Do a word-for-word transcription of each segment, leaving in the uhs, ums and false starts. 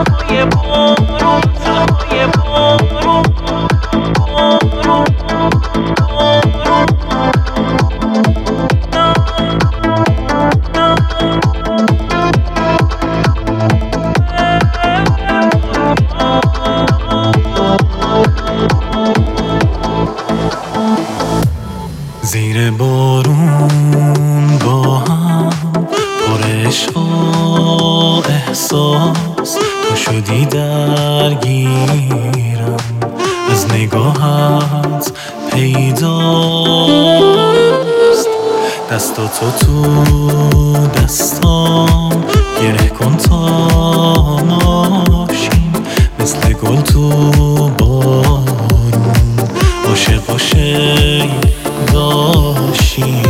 صدای بارون، صدای بارون، بارون، بارون. زیر بارون با هم پر عشق و احساس، تو شدی درگیرم از نگاهت پیداست. دستاتو تو دستام گره کن تا ناشیم، مثل گل تو بارون عاشق عاشق داشتیم.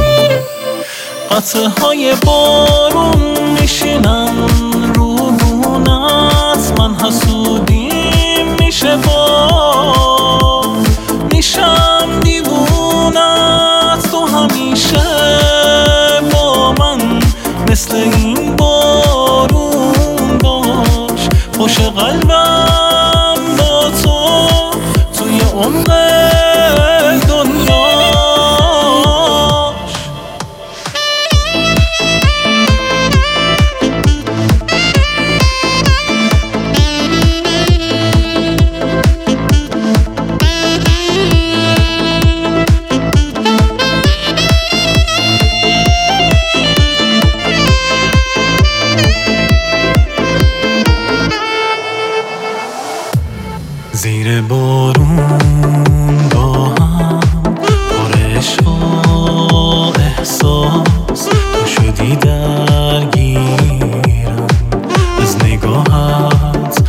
قطره های بارون میشینن رو بونت، من حسودیم میشه با میشم دیوونت. تو همیشه با من مثل این بارون باش، خوش قلبم با تو توی عمق زیر بارون با هم پر عشق و احساس، تو شدی درگیرم از نگاهت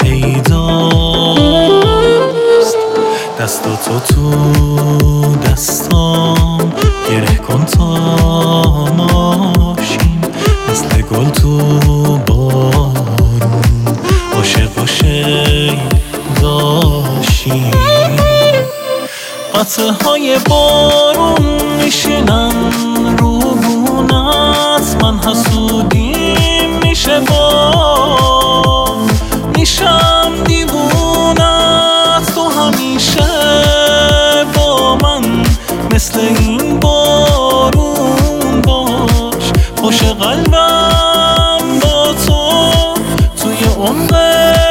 پیداست. دستاتو تو دستام گره کن تا ناشیم، مثل گل تو بارون عاشق عاشق داشتیم. قطره های بارون میشینن رو بونت، من حسودیم میشه با میشم دیوونت. تو همیشه با من مثل این بارون باش، خوش قلبم با تو توی عمق